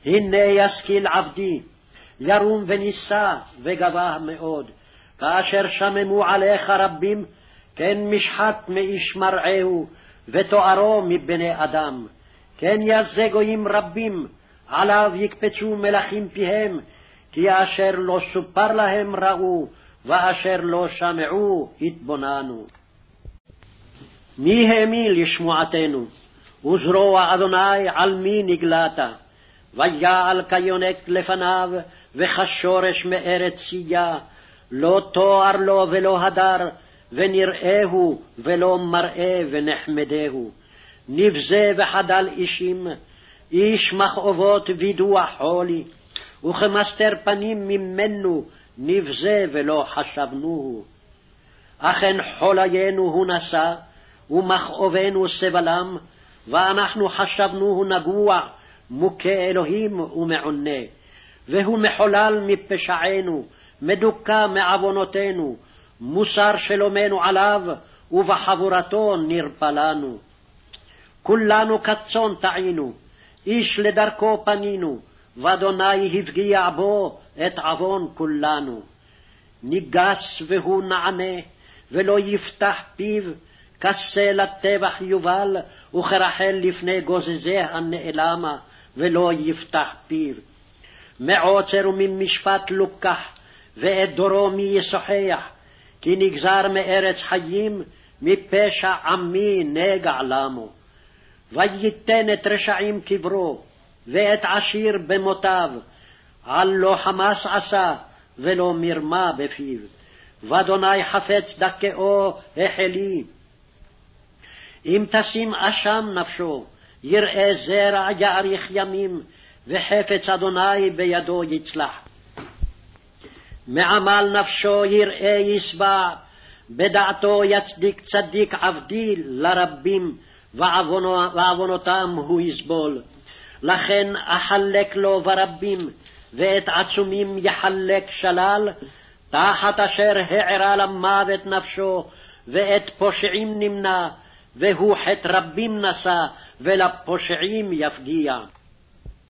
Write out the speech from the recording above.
הנה ישכיל עבדי, ירום ונישא וגבה מאוד, כאשר שממו עליך רבים, כן משחת מאיש מרעהו, ותוארו מבני אדם. כן יזה גויים רבים, עליו יקפצו מלכים פיהם, כי אשר לא סופר להם ראו, ואשר לא שמעו התבוננו. מי האמין לשמועתנו? וזרוע אדוני על מי נגלת? ויעל כיונק לפניו, וכשורש מארץ צייה, לא תואר לו ולא הדר, ונראהו ולא מראה ונחמדהו. נבזה וחדל אישים, איש מכאובות וידוע חולי, וכמסתר פנים ממנו נבזה ולא חשבנוהו. אכן חוליינו הוא נשא, ומכאובנו סבלם, ואנחנו חשבנוהו נגוע, מוכה אלוהים ומעונה. והוא מחולל מפשענו, מדוכא מעוונותינו, מוסר שלומנו עליו, ובחבורתו נרפלנו. כולנו כצאן טעינו, איש לדרכו פנינו, ואדוני הפגיע בו את עוון כולנו. ניגס והוא נענה, ולא יפתח פיו, כסה לטבח יובל, וכרחל לפני גוזזי הנעלמה, ולא יפתח פיו. מעוצר וממשפט לוקח, ואת דורו מי ישוחח, כי נגזר מארץ חיים, מפשע עמי נגע למו. וייתן את רשעים קברו, ואת עשיר במותיו, על לא חמס עשה, ולא מרמה בפיו. ואדוני חפץ דכאו החלי. אם תשים אשם נפשו, יראה זרע יאריך ימים, וחפץ אדוני בידו יצלח. מעמל נפשו יראה ישבע, בדעתו יצדיק צדיק עבדי לרבים, ועוונותם הוא יסבול. לכן אחלק לו ברבים, ואת עצומים יחלק שלל, תחת אשר הערה למוות נפשו, ואת פושעים נמנע, והוא חטא רבים נשא, ולפושעים יפגיע.